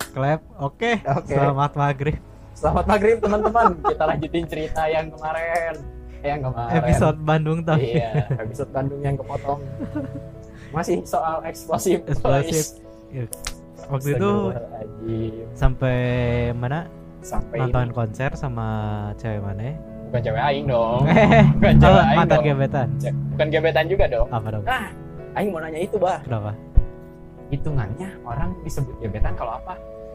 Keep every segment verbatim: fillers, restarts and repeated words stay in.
Clap. Oke. Oke. Selamat maghrib. Selamat maghrib teman-teman. Kita lanjutin cerita yang kemarin. Eh, yang kemarin. Episode Bandung tapi. Iya, episode Bandung yang kepotong. Masih soal eksplosif. Eksplosif. Ya, waktu itu sampai mana? Sampai nonton ini. konser sama cewek mana? Bukan cewek aing dong. Eh, Bukan cewek aing mantan dong. gebetan. Bukan gebetan juga dong. Apa dong? Nah, aing mau nanya itu, Bah. Kenapa? Hitungannya orang disebut gebetan kalau apa?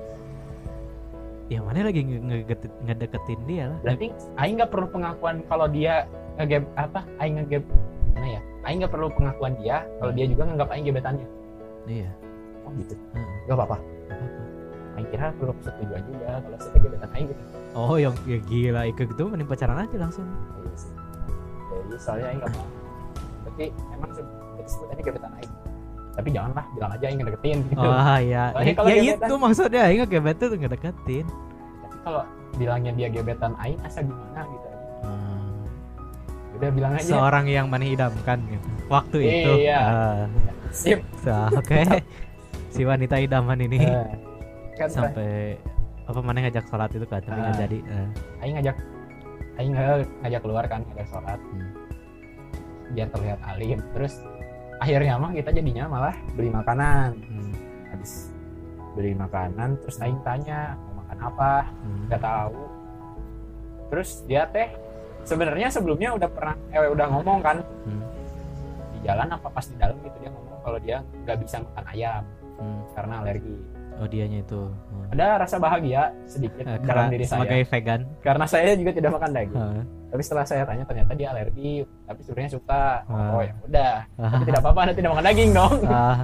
Ya mana lagi nge- ngedeketin, ngedeketin dia lah. Berarti aing nggak perlu pengakuan kalau dia ngegeb apa? Aing ngegeb mana ya? Aing nggak perlu pengakuan dia kalau dia juga nganggap aing gebetannya. Iya. Oh gitu. Heeh. Gak apa-apa. Nggak apa-apa. Aing kira perlu persetujuan juga kalau saya gebetan aing gitu. Oh yang ya gila ikut gitu mending pacaran aja langsung. Iya sih. Jadi soalnya aing nggak mau. Berarti emang sebutannya gebetan aing. Tapi janganlah bilang aja aing ngedeketin gitu. Oh iya. Soalnya Ya, kalau ya gebetan- itu maksudnya aing gebetan tuh ngedeketin. Tapi kalau bilangnya dia gebetan aing asa gimana gitu aja. Hmm. Udah bilang aja. Seorang yang mana idamkan gitu. Waktu itu. Iya. Ah. Sip. So, oke. Si wanita idaman ini Eh, kan sampai apa mana ngajak sholat itu kan tapi nggak Ah. jadi. Eh. aing ngajak aing nggak ngajak keluar kan ngajak sholat Hmm. biar terlihat alim. Terus akhirnya mah kita jadinya malah beli makanan. Hmm. Habis beli makanan terus aing tanya mau makan apa, Hmm. nggak tahu. Terus dia teh sebenarnya sebelumnya udah pernah eh udah ngomong kan Hmm. di jalan apa pas di dalam gitu dia ngomong kalau dia nggak bisa makan ayam Hmm. karena alergi. Oh dianya itu. Hmm. Ada rasa bahagia sedikit Eh, dalam karena diri saya sebagai vegan. karena saya juga tidak makan daging. Ah. Tapi setelah saya tanya ternyata dia alergi, tapi sebenarnya suka. Ah. Oh ya udah. Ah. Tapi tidak apa-apa, Anda tidak makan daging dong. Ah.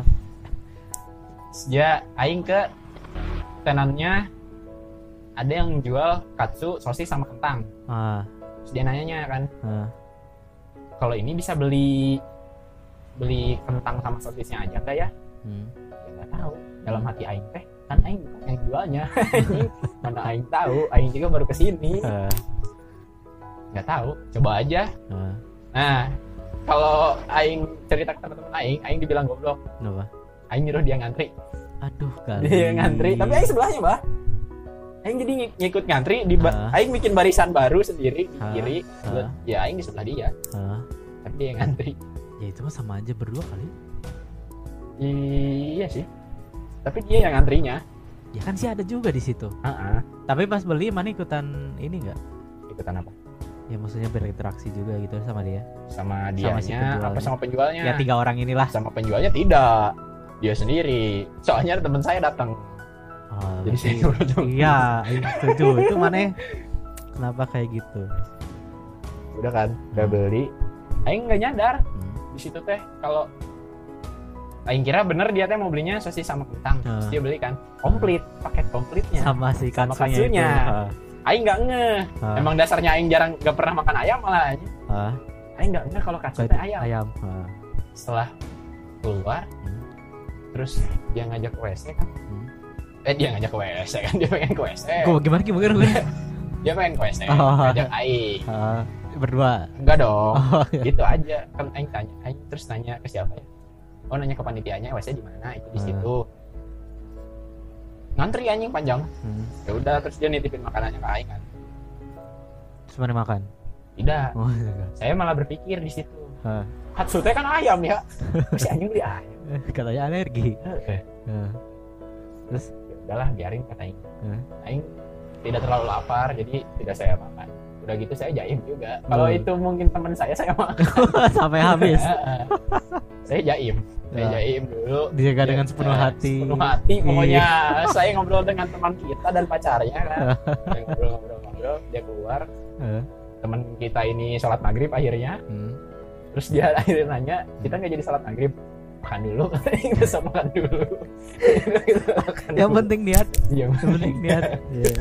Dia aing ke tenannya ada yang jual katsu, sosis sama kentang. Ah. Terus dia nanyanya kan, Ah. kalau ini bisa beli beli kentang sama sosisnya aja enggak ya? Hmm. Ya enggak tahu. Dalam hati aing teh, kan aing bukan yang jualnya. Mana aing tahu, aing juga baru kesini. Ah. Nggak tahu, coba aja. Ah. Nah, kalau aing cerita ke teman-teman aing, aing dibilang goblok. Kenapa? Aing nyuruh dia ngantri. Aduh kali. Dia ngantri, tapi aing sebelahnya, Bah. Aing jadi ng- ngikut ngantri di ba- Ah. aing bikin barisan baru sendiri di Ah. kiri. Ah. Ya aing di sebelah dia, Ah. tapi dia yang ngantri. Ya itu mah sama aja berdua kali. Iya sih. Tapi dia yang ngantrinya. Ya kan sih ada juga di situ. Heeh. Tapi pas beli mana ikutan ini enggak? Ikutan apa? Ya maksudnya berinteraksi juga gitu sama dia. Sama Sama si dianya penjualnya. apa sama penjualnya? Ya tiga orang inilah. Sama penjualnya tidak. Dia sendiri. Soalnya teman saya datang. Oh, Jadi saya berarti- urut. Iya, iya, setuju. Itu mana? Kenapa kayak gitu? Udah kan, udah beli. Aing nggak nyadar Hmm. di situ teh kalau Aing kira bener dia teh mau belinya sosis sama kentang. Terus Ah. dia beli kan komplit, paket komplitnya. Sama si Sama katsunya, katsunya. itu. Ah. Aing nggak ngeh. Ah. Emang dasarnya Aing jarang nggak pernah makan ayam malah. Ah. Aing nggak ngeh kalau katsu Berarti teh ayam. ayam. Ah. Setelah keluar, Hmm. terus dia ngajak ke W C kan. Hmm. Eh dia ngajak ke W C kan, dia pengen ke W C. Kok gimana gimana gimana? Dia pengen ke W C, Oh. ngajak Aing. Ah, berdua. Enggak dong. Oh, iya. Gitu aja kan aing tanya aing terus nanya ke siapa ya, oh nanya ke panitianya W C di mana, itu di Hmm. situ. Ngantri anjing panjang. Hmm. Ya udah terus dia nitipin makanannya ke aing kan. Terus mana makan? Tidak, Oh, iya. saya malah berpikir di situ, Ah. katsu teh kan ayam ya, si anjing beli ayam. Katanya alergi. Eh, Ah. Terus ya udahlah biarin kata aing. Hmm. Aing tidak terlalu lapar jadi tidak saya makan. Udah gitu saya jaim juga. Kalau Oh. itu mungkin teman saya saya makan. sampai habis. Saya jaim. Saya Ya. jaim dulu. Dijaga dengan Ya, sepenuh eh, hati. Sepenuh hati pokoknya. Saya ngobrol dengan teman kita dan pacarnya kan. Saya ngobrol-ngobrol-ngobrol, dia keluar. Eh. Teman kita ini sholat maghrib akhirnya. Hmm. Terus dia akhirnya nanya, kita nggak jadi sholat maghrib? Makan dulu. Bisa makan dulu. Kita makan Yang dulu. penting niat. Iya, Yang penting niat. Iya.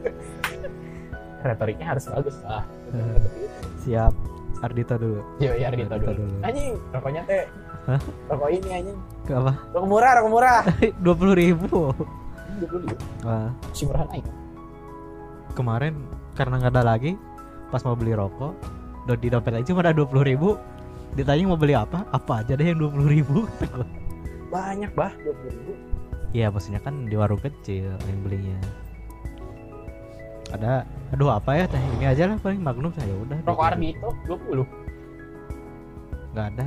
retoriknya harus bagus lah. Eh. Siap. Ardito dulu. Yo, ya Ardito Ardito dulu. dulu. Anjing, rokoknya teh. Hah? Rokok ini anjing. Ke apa? Rokok murah, rokok murah. dua puluh ribu. dua puluh ribu. Wah, Si murah naik. kemarin karena nggak ada lagi, pas mau beli rokok, do- di dompet aja cuma ada dua puluh ribu. Ditanya mau beli apa? Apa aja deh yang dua puluh ribu. Banyak bah, dua puluh ribu. Iya maksudnya kan di warung kecil yang belinya. Ada, aduh apa ya teh ini aja lah paling Magnum saya udah. Rokok Ardito dua puluh. Nggak ada.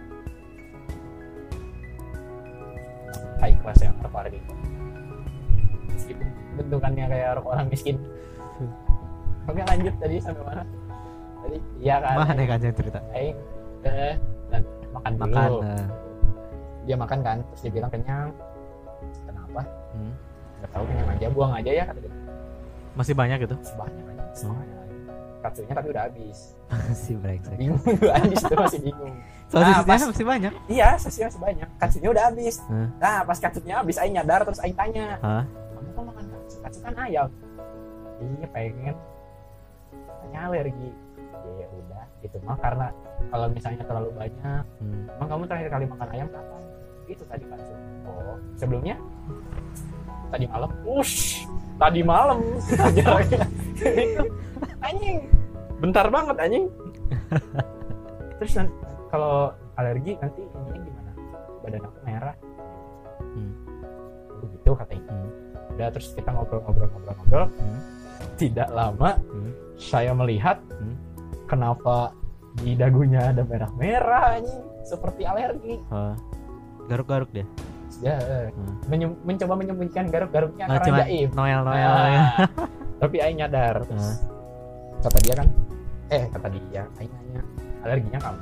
High class yang rokok Ardito. Meskipun bentukannya kayak rokok orang miskin. Oke lanjut tadi sampai mana? Tadi iya kan. Mana kan yang cerita? Aing eh dan makan dulu. Makan. Uh. Dia makan kan, terus dia bilang kenyang. Kenapa? Hmm. Gak tahu, kenyang aja, buang aja ya kata dia. Masih banyak gitu? Banyak banyak. Hmm. Kartunya tapi udah habis. Si brengsek. Bingung gue habis tuh masih bingung. Soalnya Nah, pas- masih banyak. Iya, sisanya masih banyak. Katsunya udah habis. Hah? Nah, pas katsunya habis Aing nyadar terus Aing tanya. Hah? Kamu kok makan katsu? Katsu kan ayam. Iya, pengen. Tanya alergi. Ya udah, itu mah karena kalau misalnya terlalu banyak. Hmm. Emang kamu terakhir kali makan ayam kapan? Itu tadi katsu. Oh, sebelumnya? Tadi malam. Ush, tadi malam. Itu anjing. Bentar banget anjing. Terus nanti kalau alergi nanti ininya gimana? Badan aku merah. Hmm. Begitu katanya. Hmm. Udah terus kita ngobrol-ngobrol-ngobrol-ngobrol. Hmm. Tidak lama Hmm. saya melihat Hmm. kenapa di dagunya ada merah-merah anjing, seperti alergi. Hah? Garuk-garuk dia. Ya, Hmm. menyem- mencoba menyembunyikan garuk-garuknya Ah, karena cuma jaim. Noel-Noel Ah, ya. Tapi Aing nyadar terus Ah. kata dia kan, eh kata dia, Aing nanya alerginya kamu.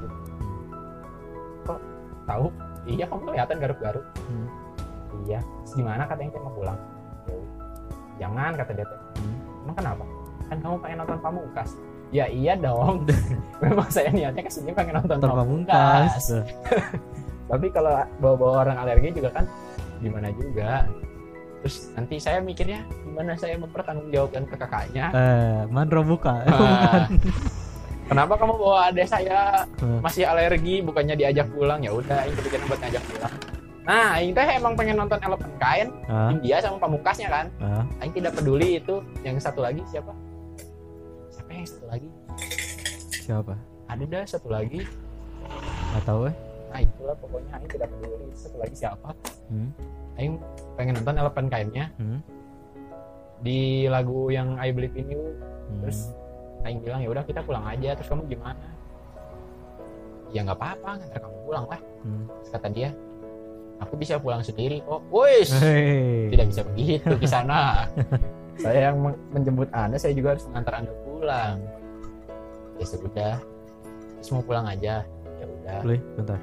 Kok tahu? Iya kamu kelihatan garuk-garuk. Hmm. Iya. Terus gimana katanya teh mau pulang? Ya udah. Jangan kata dia teh. Hmm. Emang kenapa? Kan kamu pengen nonton Pamungkas. Ya iya dong. Memang saya niatnya kesini pengen nonton Nonton Pamungkas. Pamungkas. Tapi kalau bawa-bawa orang alergi juga kan gimana juga. Terus nanti saya mikirnya gimana saya mempertanggungjawabkan ke kakaknya. Eh, Mandro buka. Ah, kenapa kamu bawa adik saya Hmm. masih alergi bukannya diajak pulang? Ya udah, Aing kepikiran buat ngajak pulang. Nah, Aing teh emang pengen nonton Elephant Kain, Ah, India sama Pamungkasnya kan. ah. Aing tidak peduli itu. Yang satu lagi siapa? Siapa yang satu lagi? Siapa? Ada dah satu lagi. Nggak tahu eh. Nah itulah pokoknya Aing tidak peduli satu lagi siapa. Hmm. Aing pengen nonton Elephant Kainnya Hmm. di lagu yang I Believe in You. Hmm. Terus Aing bilang ya udah kita pulang aja. Terus kamu gimana? Ya nggak apa-apa, ngantar kamu pulang lah. Hmm. Terus kata dia, aku bisa pulang sendiri kok. Wis, Hei. tidak bisa begitu di sana. Saya yang men- menjemput Anda, saya juga harus mengantar Anda pulang. Ya sudah, terus mau pulang aja. Ya udah. Boleh, bentar.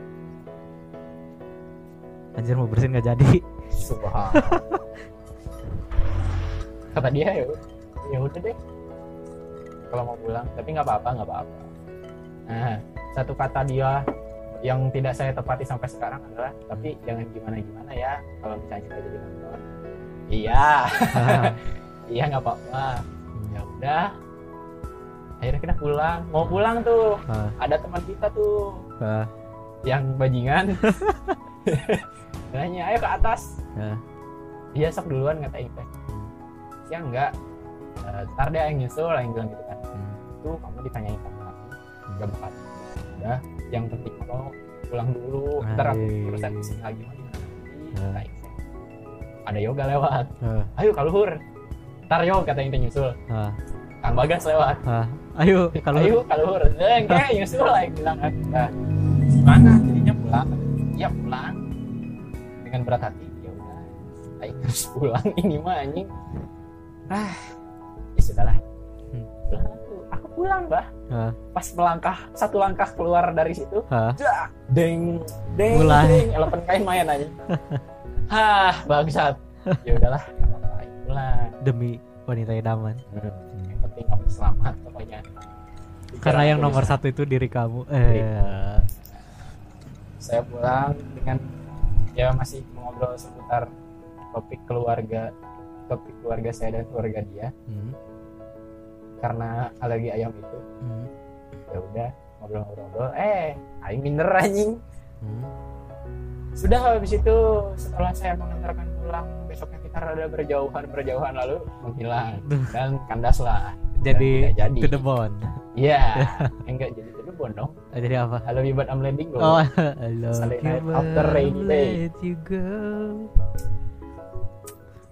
Anjir mau bersihin nggak jadi. Subhanallah. Kata dia ya, ya udah deh. Kalau mau pulang, tapi nggak apa-apa, nggak apa-apa. Nah, satu kata dia yang tidak saya tepati sampai sekarang adalah, tapi jangan gimana-gimana ya kalau misalnya nggak jadi nonton. Iya, Ah. iya nggak apa-apa. Ya udah. Akhirnya kita pulang. Mau pulang tuh, Ah. ada teman kita tuh Ah. yang bajingan. Nanya, ayo ke atas. Ah. Iya sok duluan kata Aing teh. Ya enggak. Eh, ntar deh Aing nyusul, Aing bilang gitu kan. Hmm. Tuh kamu ditanyain sama aku. Enggak bakal. Udah, yang penting kalau pulang dulu. Ntar aku Hai. urusan kesini lagi mah gimana nanti. Ah. Kata Aing teh. Ada yoga lewat. Ah. Ayo kaluhur. Ntar yo kata Aing teh nyusul. Ah. Kang Bagas lewat. Ah. Ayo kalau Ayo kaluhur. Eh, kayak nyusul Aing bilang kan. Nah, gimana jadinya pulang? Iya pulang. Dengan berat hati. Ya udah. Aing harus pulang ini mah anjing. Ah, ya sudahlah. Hmm. Pulang aku, aku pulang bah. Ah. Pas melangkah satu langkah keluar dari situ, Ah. dak, deng, deng, Mulai. deng, Elephant Kain main aja. Hah, bangsat. Ya udahlah, nggak apa-apa, ayo pulang. demi wanita idaman. Yang penting kamu selamat pokoknya. Karena yang Aku nomor bisa- satu itu diri kamu. Eh. Saya pulang dengan ya masih mengobrol seputar topik keluarga, topik keluarga saya dan keluarga dia. Hmm. Karena alergi ayam itu. Hmm. Ya udah ngobrol-ngobrol eh aing minder anjing. Hmm. Sudah habis itu setelah saya mengantarkan pulang besoknya kita rada berjauhan berjauhan lalu menghilang dan kandas lah. Dan Jadi tidak jadi. to the bone. Iya. Enggak jadi itu bondong. Ah, jadi apa? I love you but I'm letting go. Oh, I love Sunday you night but after rainy day. let you go.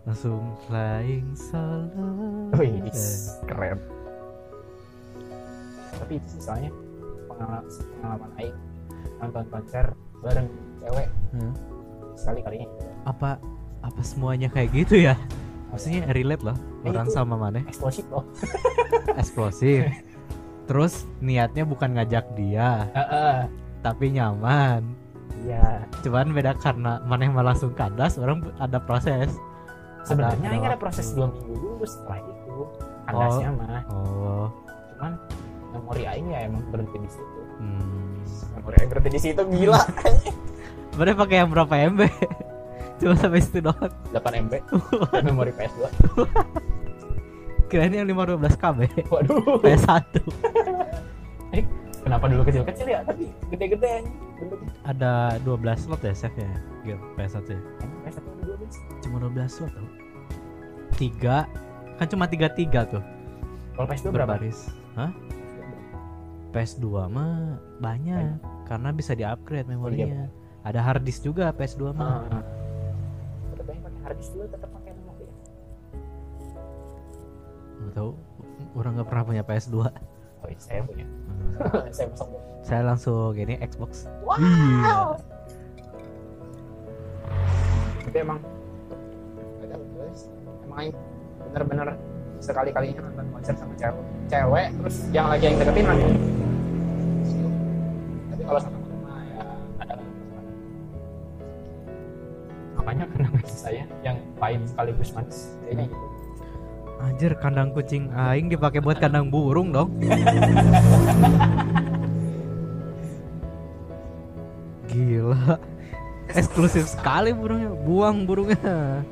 langsung flying solo. Wih, Eh, keren. Tapi itu sih soalnya pengalaman, pengalaman aing nonton konser bareng cewek hmm. sekali kalinya. apa apa semuanya kayak gitu ya, maksudnya relate loh Eh, orang itu sama maneh eksplosif loh. eksplosif. Terus niatnya bukan ngajak dia Heeh. tapi nyaman, Iya. cuman beda karena maneh mah langsung kandas, orang ada proses. Sebenarnya Ada aing ada waktu. proses dua minggu dulu setelah itu. Kandasnya mah. Oh, Cuman memori aing ya emang berhenti di situ. hmm. Memori aing berhenti di situ gila. Maneh pakai yang berapa M B? Cuma sampai situ doang. delapan M B dan memori P S dua. Kirain yang lima ratus dua belas K B. Waduh. P S satu. Eh, kenapa dulu kecil-kecil ya? Tapi gede-gede anjing. Bentuknya. Ada dua belas slot ya save-nya ya? Gitu, P S satu ya. Emang P S satu ada dua belas? Cuma dua belas slot tau. tiga kan cuma tiga tiga tuh Kalau P S dua berapa? berbaris. Hah? P S dua mah banyak karena bisa di-upgrade memorinya. Ada hard disk juga P S dua mah. Ah. Tetap aja pakai hard disk dulu, tetap pakai memori. Nggak tahu, orang nggak pernah punya P S dua. Oh iya, saya punya. Hmm. Saya masuk. Saya langsung gini Xbox. Wow. Iya. Tapi emang ada guys. Emang aing bener-bener sekali-kalinya nonton konser sama cewek. Cewek terus yang lagi yang deketin lagi. Tapi kalau sama teman ya ada lah masalah. Makanya kenapa saya yang pahit sekaligus manis jadi gitu. Anjir, kandang kucing aing dipakai buat kandang burung dong. Gila. Eksklusif sekali burungnya. Buang burungnya.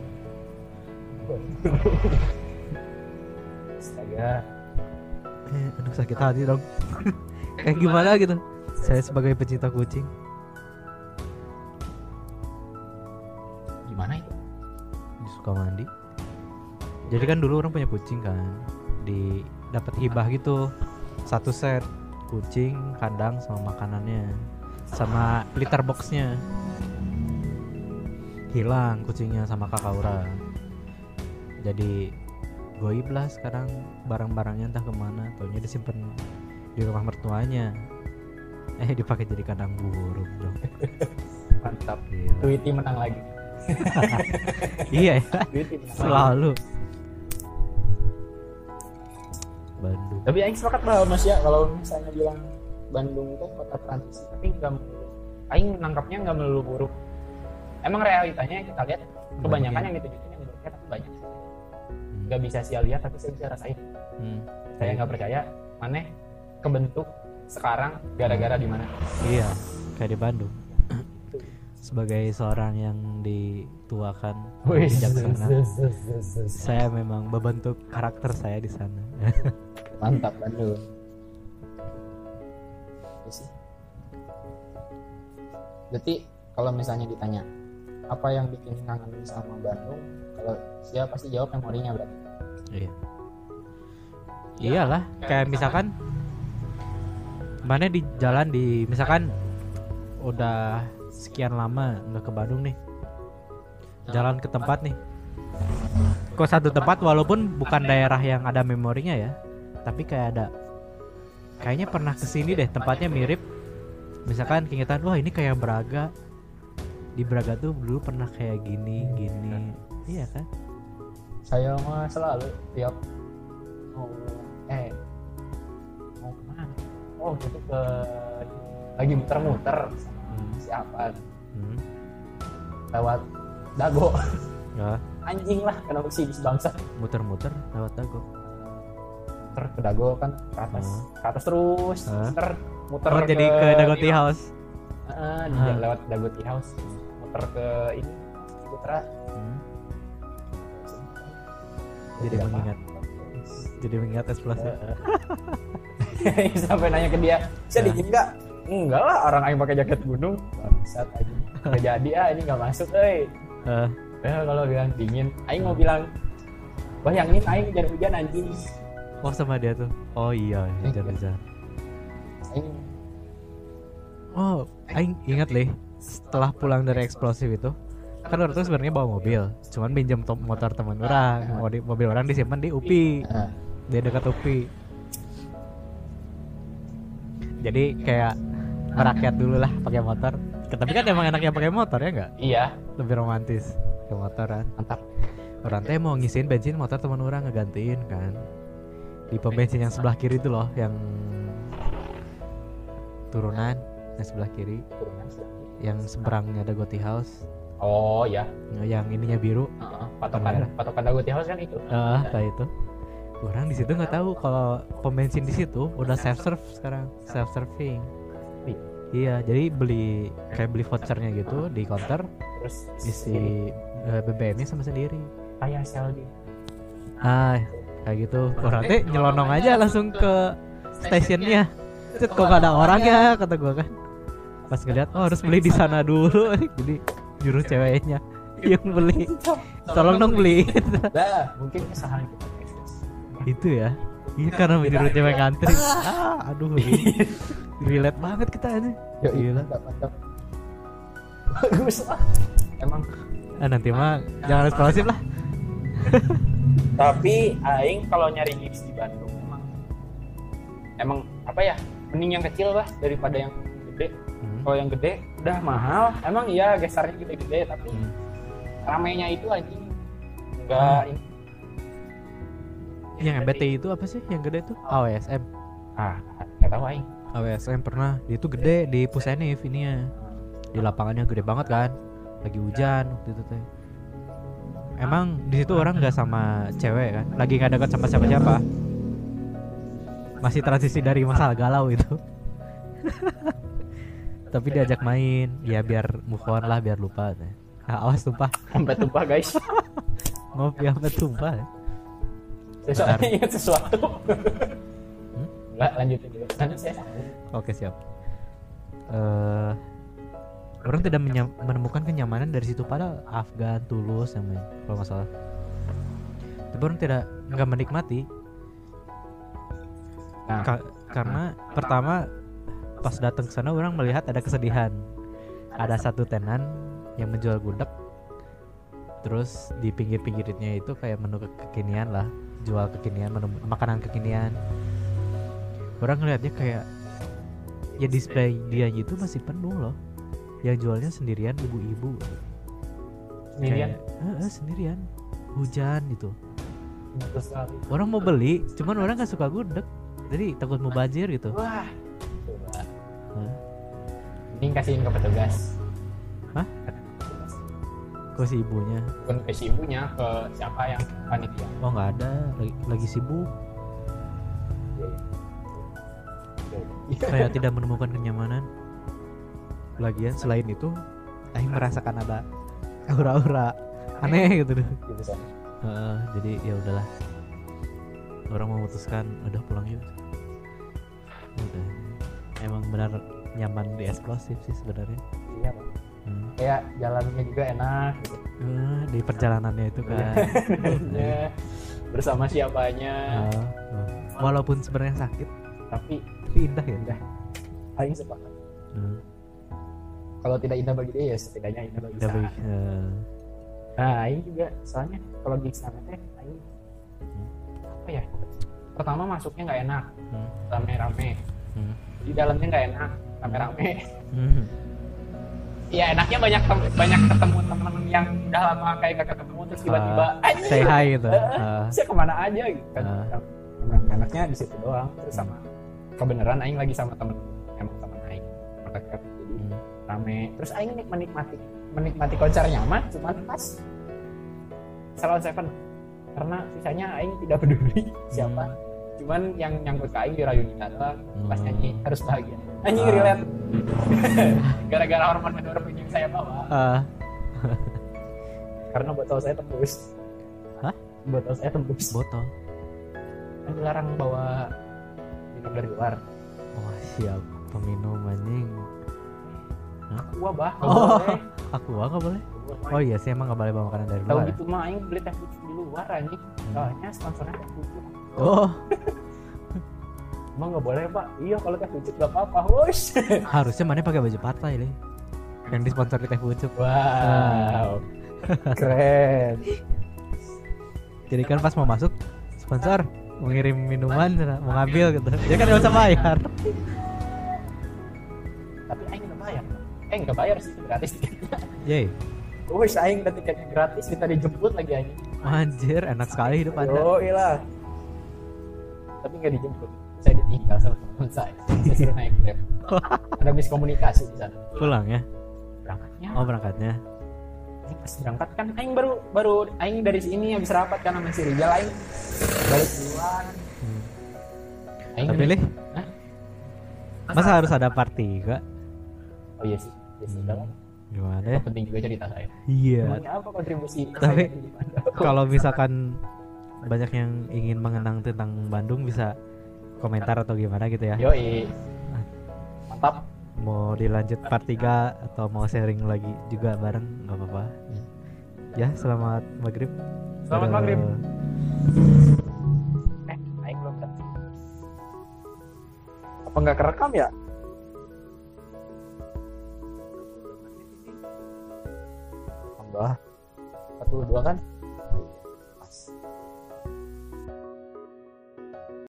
Astaga. Eh, aduh sakit hati dong. Kayak gimana gitu. Saya sebagai pecinta kucing. Gimana itu? Di Sukamandi. Jadi kan dulu orang punya kucing kan. Di dapat hibah gitu. Satu set kucing, kandang sama makanannya. Sama litter boxnya. Hilang kucingnya sama kakak orang. Jadi goib lah sekarang barang-barangnya entah kemana. Taunya disimpan di rumah mertuanya. Eh dipakai jadi kandang burung dong. Mantap. Gila. Tweety menang lagi. Iya ya, Tweety menang lagi. selalu. Bandung. Tapi aing sepakat lah Mas ya kalau misalnya bilang Bandung itu kota transisi, tapi nggak melulu. Aing nangkapnya nggak melulu buruk. Emang realitanya yang kita lihat kebanyakan yang ditunjukin yang buruknya, tapi banyak. Hmm. Nggak bisa sih lihat, tapi saya bisa rasain. Hmm. Saya nggak percaya, maneh kebentuk sekarang gara-gara di mana? Iya, kayak di Bandung. Sebagai seorang yang dituakan bijaksana, saya memang membentuk karakter saya di sana. Mantap Bandung. Ya sih. Berarti kalau misalnya ditanya apa yang bikin kangen sama Bandung, kalau dia pasti jawab memorinya berarti. Iya. Iyalah, kayak misalkan mana di jalan di misalkan udah sekian lama nggak ke Bandung nih, jalan ke tempat nih, kok satu tempat walaupun bukan daerah yang ada memorinya ya, tapi kayak ada, kayaknya pernah kesini deh, tempatnya mirip, misalkan keingetan, wah ini kayak Braga, di Braga tuh dulu pernah kayak gini gini, iya kan? Saya mah selalu tiap mau eh mau kemana? Oh gitu ke lagi muter-muter sama Hmm. siapa Hmm. lewat Dago. Ya, Anjing lah kenapa sih bis bangsa. muter-muter lewat Dago. Muter ke Dago kan ke atas, Hmm. ke atas terus, Hah? muter muter Oh, ke jadi ke Dago Tea House. Heeh, di Hah. jalan lewat Dago Tea House, muter ke ini Putra. Hmm. Jadi mengingat, jadi mengingat eksplosif. Heeh. Sampai nanya ke dia, "Bisa Nah. dingin enggak?" "Enggak lah, orang aing pakai jaket gunung." Bangsat aja. Enggak jadi ah, ini enggak masuk euy. Eh, Ya kalau bilang dingin, aing mau bilang bayangin aing hujan-hujan anjing. oh sama dia tuh. Oh iya, hujan-hujan. Aing Oh, aing ingat leh, setelah pulang dari eksplosif itu, kan orang tuh sebenarnya bawa mobil, cuman pinjam to- motor teman orang, mobil, mobil orang disimpan di U P I, Ah. di dekat U P I. Jadi kayak merakyat dulu lah pakai motor. Tapi kan emang enaknya pakai motor ya nggak? Iya, Lebih romantis pakai motoran. mantap. Orang teh mau ngisiin bensin motor teman orang ngegantiin kan di pom bensin yang sebelah kiri itu loh, yang turunan yang sebelah kiri, Turunan sebelah. yang seberangnya ada Goti House, Oh ya, yang ininya biru. Heeh, patokan patokan Dagoti House kan itu. Ah, kayak itu. Orang di situ nggak tahu kalau pom bensin di situ udah self serve sekarang, self serving. Iya, jadi beli kayak beli vouchernya gitu di counter, Terus isi eh, B B M-nya sama sendiri. kayak Seldi. Ah, kayak gitu. Orang teh nyelonong aja langsung ke stasiunnya. Cet, kok gak ada orangnya, kata gua kan. Pas ngeliat, oh harus beli di sana dulu. Jadi juru ceweknya yang beli. Tolong dong beli. Dah, mungkin kesalahan kita. Itu ya. Iya, karena menyuruh cewek ngantri. Ah, aduh. Relate banget kita ini. Yuk, Gila. mantap, mantap. Bagus lah. Emang. Ah, nanti mah jangan eksplosif lah. Tapi aing kalau nyari gigs di Bandung emang emang apa ya? Mending yang kecil lah daripada yang gede. Hmm. Kalau yang gede udah mahal. Emang iya gesernya gede-gede tapi Hmm. ramenya itu aja enggak ini. Yang M B T I itu apa sih? Yang gede tuh A W S M. Ah, enggak tahu aing. A W S M pernah. Dia itu gede di Pusenif ininya. Di lapangannya gede banget kan. Lagi hujan waktu itu teh. Emang di situ orang nggak sama cewek kan? Lagi nggak dekat sama siapa-siapa. Masih transisi dari masalah galau itu. Tapi diajak main, ya biar move on lah, biar lupa. Teh. Ah, awas tumpah. Sampai tumpah guys. Ngopi sampai tumpah. Ya. Sesuatu ingat sesuatu. Hmm? Enggak, lanjutin dulu. Lanjut saya. Oke siap. Eh, orang tidak menyam- menemukan kenyamanan dari situ, padahal Afgan, Tulus yang main kalau nggak salah. Tapi orang tidak nggak menikmati. Nah, Ka- karena pertama pas datang ke sana orang melihat ada kesedihan. Ada satu tenan yang menjual gudeg. Terus di pinggir-pinggirnya itu kayak menu ke- kekinian lah, jual kekinian, menu makanan kekinian. Orang ngelihatnya kayak ya display dia itu masih penuh loh. Yang jualnya sendirian ibu-ibu. sendirian. Kayak, eh, eh, sendirian. Hujan gitu. Terus sekali. Orang mau beli, cuman orang gak suka gudeg. Jadi takut mau banjir gitu. Wah. Coba. Hah? Mending kasihin ke petugas. Hah? Kok si ibunya? Bukan ke si ibunya, ke siapa yang panitia. Oh nggak ada, lagi, lagi sibuk. Saya tidak menemukan kenyamanan. Lagian selain itu, Aing merasakan ada aura-aura aneh gitu deh. Gitu kan. Heeh, jadi ya udahlah. Orang memutuskan udah pulang yuk. Udah. Emang benar nyaman di eksplosif sih sebenarnya. Iya, Pak. Hmm. Kayak jalannya juga enak gitu. Eh, di perjalanannya itu kan. Ya, bersama siapanya. Eh, eh. Walaupun sebenarnya sakit, Tapi tapi indah ya. indah. Aing sepakat. Hmm. Kalau tidak indah bagi dia ya setidaknya indah bagi Indah saya. bagi- eh, Nah, Aing juga soalnya kalau di sana teh Aing apa ya? Pertama masuknya nggak enak, hmm. rame-rame. Hmm. Di dalamnya nggak enak, rame-rame. Hmm. Iya enaknya banyak tem- banyak ketemu teman-teman yang udah lama kayak gak ketemu terus tiba-tiba Ah, anjing, say hi gitu. eh, Ah. saya kemana aja gitu kan. Ah. Emang enaknya di situ doang terus sama kebenaran Aing lagi sama temen emang temen Aing dekat jadi Hmm. rame terus Aing nik- menikmati menikmati konser nyaman cuman pas Salon Seven karena sisanya Aing tidak peduli siapa Hmm. cuman yang nyangkut ke Aing di Rayunina doang pas Hmm. nyanyi harus bahagia anjing Ah. relate gara-gara hormon mendorong yang saya bawa Ah. karena botol saya tembus. Hah? Botol saya tembus. Botol. Kan dilarang bawa minum dari luar. Oh siap, peminum anjing. Gua bah, nggak Oh. boleh. Aku nggak boleh. Gua Oh iya sih, emang nggak boleh bawa makanan dari tahu luar. gitu mah aing beli teh pucuk di luar anjing. Soalnya sponsornya teh pucuk. Oh, Emang nggak boleh pak? Iya kalau teh pucuk nggak apa-apa. Wush. harusnya mana pakai baju partai deh. Yang disponsori teh pucuk. Wow. Keren. Jadi kan pas mau masuk sponsor mau ngirim minuman mau ngambil gitu. Dia kan nggak usah bayar. Tapi aing nggak bayar. Eh nggak bayar sih, gratis tiketnya. Yey. Wih, aing udah tiketnya gratis, minta dijemput lagi aing. Anjir, enak sekali hidup Anda. Oh iya. Tapi nggak dijemput. Saya ditinggal sama teman saya. Saya suruh naik Grab. Ada miskomunikasi di sana. Pulang ya? Berangkatnya. Oh, berangkatnya. Pas berangkat kan aing baru baru aing dari sini habis rapat kan sama si Rijal, aing balik duluan. Hmm. Aing Tapi nih- lih, Hah? masa harus ada party juga? Oh iya sih. Iya sih. Hmm. Gimana ya? Penting juga cerita saya. Iya. Emangnya apa kontribusi Tapi, saya di Bandung? Kalau misalkan banyak yang ingin mengenang tentang Bandung bisa komentar atau gimana gitu ya. Yoi. Mantap. Mau dilanjut part tiga atau mau sharing lagi juga bareng nggak apa-apa. Ya, selamat maghrib. Selamat Dadah. maghrib. Eh, aing belum kan. Apa nggak kerekam ya? Tambah empat puluh dua kan?